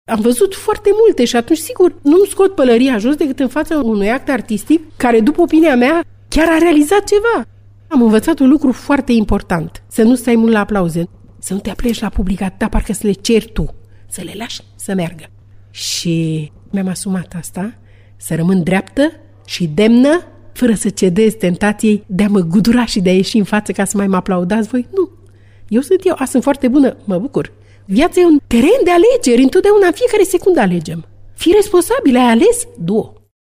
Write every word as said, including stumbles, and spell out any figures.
Am văzut foarte multe și atunci, sigur, nu-mi scot pălăria jos decât în fața unui act artistic care, după opinia mea, chiar a realizat ceva. Am învățat un lucru foarte important. Să nu stai mult la aplauze. Să nu te apleci la public atâta, parcă să le ceri tu. Să le lași să meargă. Și mi-am asumat asta, să rămân dreaptă și demnă, fără să cedez tentației de a mă gudura și de a ieși în față ca să mai mă aplaudați voi. Nu. Eu sunt eu, a, sunt foarte bună, mă bucur. Viața e un teren de alegeri, întotdeauna, în fiecare secundă alegem. Fii responsabil, ai ales? Du-o.